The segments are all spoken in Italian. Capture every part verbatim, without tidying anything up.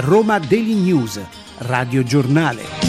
Roma Daily News, Radio Giornale.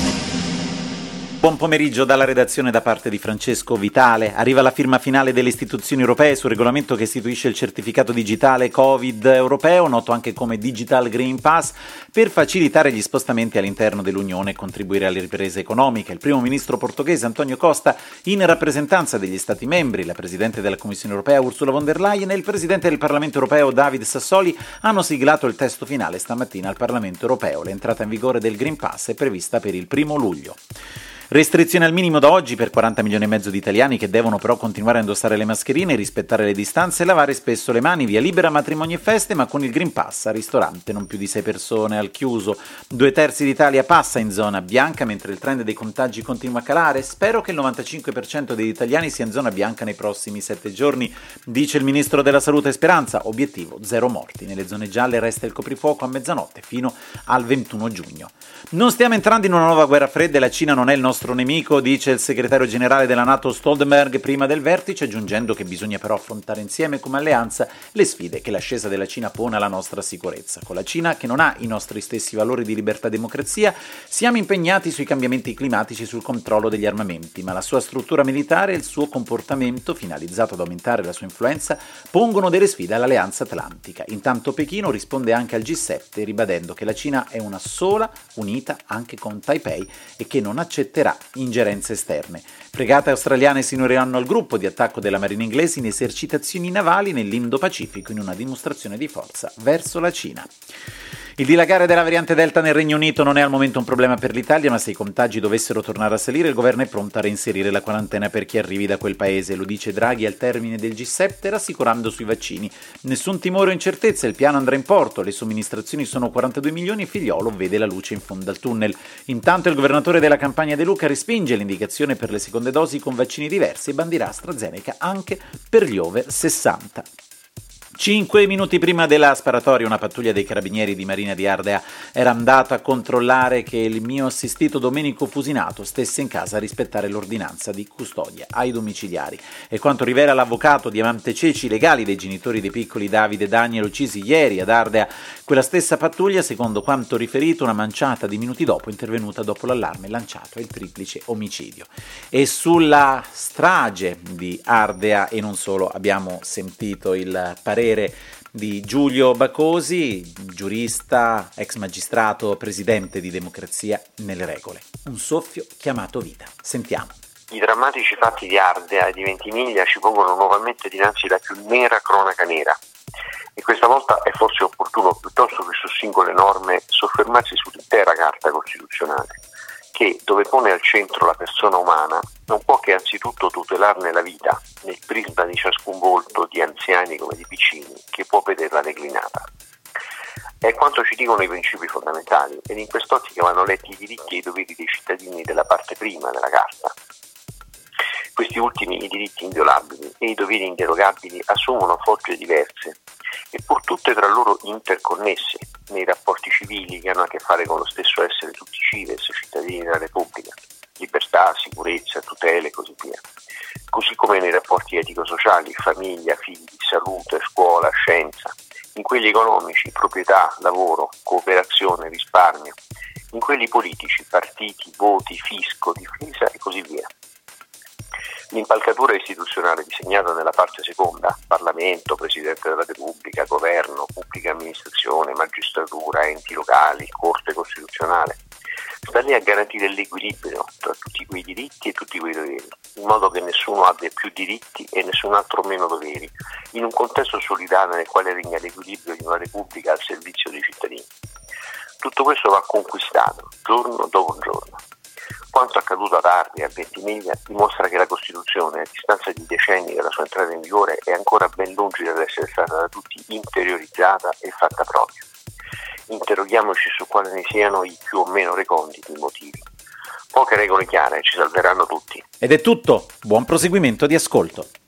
Buon pomeriggio dalla redazione da parte di Francesco Vitale. Arriva la firma finale delle istituzioni europee sul regolamento che istituisce il certificato digitale Covid europeo, noto anche come Digital Green Pass, per facilitare gli spostamenti all'interno dell'Unione e contribuire alle riprese economiche. Il primo ministro portoghese António Costa, in rappresentanza degli Stati membri, la Presidente della Commissione europea Ursula von der Leyen e il Presidente del Parlamento europeo David Sassoli hanno siglato il testo finale stamattina al Parlamento europeo. L'entrata in vigore del Green Pass è prevista per il primo luglio. Restrizioni al minimo da oggi per quaranta milioni e mezzo di italiani che devono però continuare a indossare le mascherine, rispettare le distanze e lavare spesso le mani. Via libera matrimoni e feste, ma con il Green Pass al ristorante non più di sei persone al chiuso. Due terzi d'Italia passa in zona bianca mentre il trend dei contagi continua a calare. Spero che il novantacinque per cento degli italiani sia in zona bianca nei prossimi sette giorni, dice il ministro della Salute Speranza. Obiettivo zero morti. Nelle zone gialle resta il coprifuoco a mezzanotte fino al ventuno giugno. Non stiamo entrando in una nuova guerra fredda e la Cina non è il nostro nemico, dice il segretario generale della NATO Stoltenberg prima del vertice, aggiungendo che bisogna però affrontare insieme come alleanza le sfide che l'ascesa della Cina pone alla nostra sicurezza. Con la Cina, che non ha i nostri stessi valori di libertà e democrazia, siamo impegnati sui cambiamenti climatici e sul controllo degli armamenti, ma la sua struttura militare e il suo comportamento, finalizzato ad aumentare la sua influenza, pongono delle sfide all'Alleanza Atlantica. Intanto Pechino risponde anche al G sette, ribadendo che la Cina è una sola, unita anche con Taipei e che non accetterà ingerenze esterne. Fregate australiane si uniranno al gruppo di attacco della Marina inglese in esercitazioni navali nell'Indo-Pacifico in una dimostrazione di forza verso la Cina. Il dilagare della variante Delta nel Regno Unito non è al momento un problema per l'Italia, ma se i contagi dovessero tornare a salire, il governo è pronto a reinserire la quarantena per chi arrivi da quel paese. Lo dice Draghi al termine del G sette, rassicurando sui vaccini. Nessun timore o incertezza, il piano andrà in porto, le somministrazioni sono quarantadue milioni e Figliolo vede la luce in fondo al tunnel. Intanto il governatore della Campania De Luca respinge l'indicazione per le seconde dosi con vaccini diversi e bandirà AstraZeneca anche per gli over sessanta. Cinque minuti prima della sparatoria una pattuglia dei carabinieri di Marina di Ardea era andata a controllare che il mio assistito Domenico Fusinato stesse in casa a rispettare l'ordinanza di custodia ai domiciliari. E quanto rivela l'avvocato Diamante Ceci, legali dei genitori dei piccoli Davide e Daniel uccisi ieri ad Ardea, quella stessa pattuglia, secondo quanto riferito, una manciata di minuti dopo, intervenuta dopo l'allarme lanciato al triplice omicidio. E sulla strage di Ardea e non solo abbiamo sentito il parere di Giulio Bacosi, giurista, ex magistrato, presidente di Democrazia nelle Regole. Un soffio chiamato vita. Sentiamo. I drammatici fatti di Ardea e di Ventimiglia ci pongono nuovamente dinanzi la più nera cronaca nera. E questa volta è forse opportuno, piuttosto che su singole norme, soffermarsi sull'intera Carta Costituzionale, che, dove pone al centro la persona umana, non può che anzitutto tutelarne la vita, nel prisma di ciascun volto, di anziani come di piccini, che può vederla declinata. È quanto ci dicono i principi fondamentali, ed in quest'ottica vanno letti i diritti e i doveri dei cittadini della parte prima della Carta. Questi ultimi, i diritti inviolabili e i doveri inderogabili, assumono fogge diverse, eppur tutte tra loro interconnesse nei rapporti civili che hanno a che fare con lo stesso essere tutti cives, cittadini della Repubblica, libertà, sicurezza, tutele e così via. Così come nei rapporti etico-sociali, famiglia, figli, salute, scuola, scienza, in quelli economici, proprietà, lavoro, cooperazione, risparmio, in quelli politici, partiti, voti, fisco, difesa e così via. L'impalcatura istituzionale disegnata nella parte seconda, Parlamento, Presidente della Repubblica, Governo, Pubblica Amministrazione, Magistratura, enti locali, Corte Costituzionale, sta lì a garantire l'equilibrio tra tutti quei diritti e tutti quei doveri, in modo che nessuno abbia più diritti e nessun altro meno doveri, in un contesto solidale nel quale regna l'equilibrio di una Repubblica al servizio dei cittadini. Tutto questo va conquistato, giorno dopo giorno. Quanto accaduto ad Ardea e a Ventimiglia dimostra che la Costituzione, a distanza di decenni dalla sua entrata in vigore, è ancora ben lungi dall'essere stata da tutti interiorizzata e fatta propria. Interroghiamoci su quali ne siano i più o meno reconditi motivi. Poche regole chiare ci salveranno tutti. Ed è tutto. Buon proseguimento di ascolto.